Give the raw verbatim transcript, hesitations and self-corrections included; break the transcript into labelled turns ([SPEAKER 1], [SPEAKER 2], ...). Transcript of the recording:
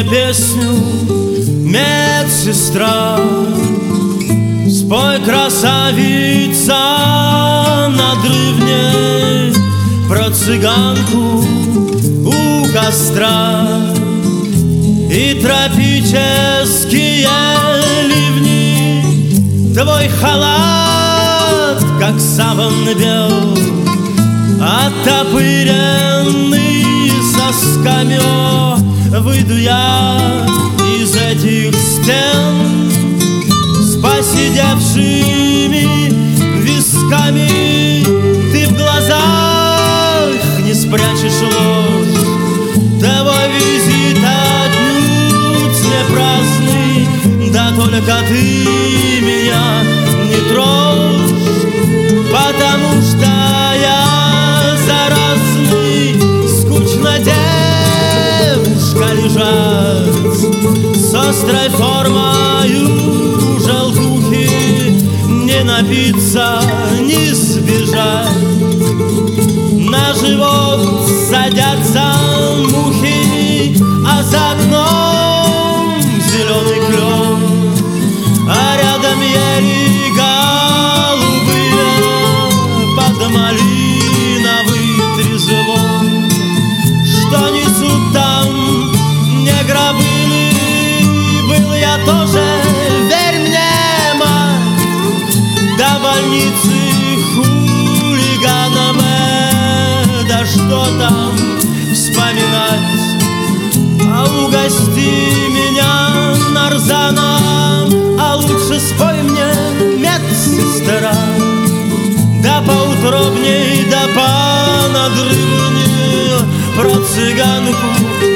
[SPEAKER 1] песню, медсестра. Спой, красавица, надрывней про цыганку у костра. И тропические ливни, твой халат, как саван бел, оттопыренный сосками. О, выйду я из этих стен с посидевшими висками. Ты в глазах не спрячешь ложь, твой визит отнюдь не праздный. Да только ты меня не трожь, потому что я заразный. Скучно, девушка, лежать с острой формою желтухи, не напиться, не сбежать. На живот садятся мухи, а за окном зеленый клен, а рядом ели голубые под малиновый трезвон. Что несут там негробыны, был я тоже, верь мне, мать, до больницы хулиганом. Да что там вспоминать, а угости меня нарзаном, а лучше спой мне, медсестра, да поутробней, да понадрывней про цыганку